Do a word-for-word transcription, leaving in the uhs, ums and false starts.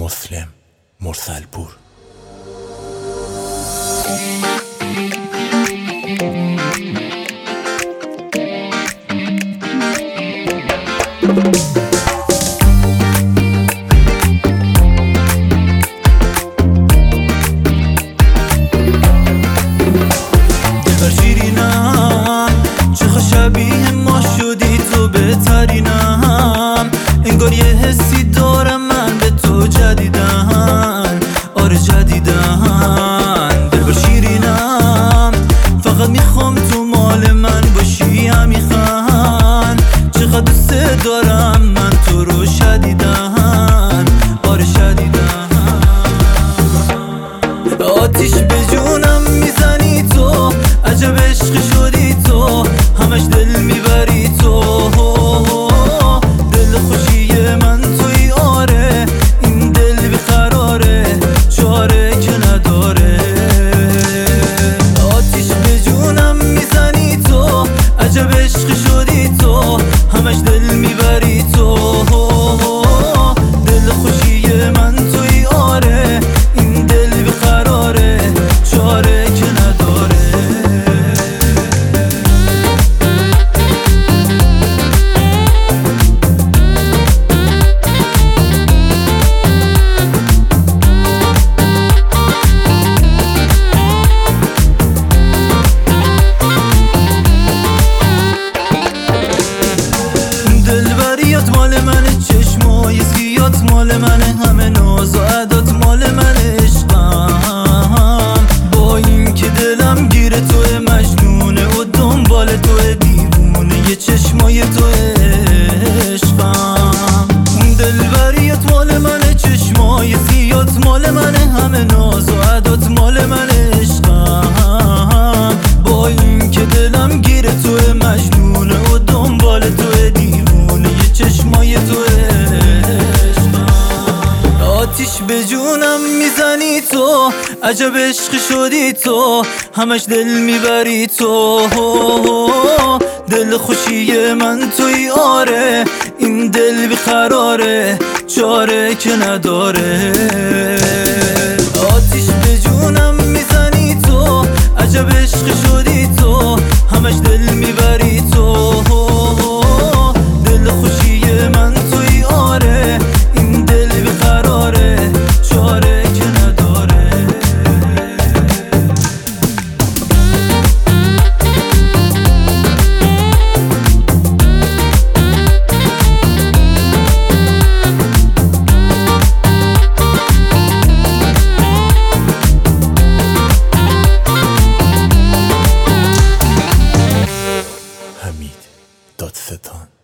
مسلم مرسل پور. دلبر شیرینم چه شبیه ما شدی تو بهترینم، انگار یه حسی دارم من به تو جدیدن، آره جدیدن. دلبر شیرینم فقط میخوام تو مال من باشی همیخن، چقدر دوست دارم من تو رو شدیدن، آره شدیدن. آتیش به جونم میزنی تو، عجب عشق شدی تو، همش دل میبری تو، دل خوشی من توی آره، این دل بیقراره چاره که نداره. آتیش به جونم میزنی تو، عجب عشق شدی تو، همش دل میبری تو، دل خوشی من توی آره، این دل بیقراره چاره که نداره. دلبریات مال منه، چشمای سیات مال منه، همه ناز و عدات مال منه، عشقم با این که دلم گیره توه، مجنونه و دنبال توه، دیوونه یه چشمای توه عشقم. دلبریات مال منه، چشمای سیات مال منه، همه ناز و عدات مال منه، عشقم با این که دلم گیره توه، مجنونه و دنبال توه، دیوونه یه چشمای توه عشقم. آتیش به جونم میزنی تو، عجب عشق شدی تو، همش دل میبری تو، دل خوشی من توی آره، این دل بیقراره چاره که نداره. آتیش به جونم میزنی تو، عجب عشق شدی تو، همش دل میبری تو، دل خوشی من توی آره، این دل بیقراره چاره که نداره. حمید دادستان.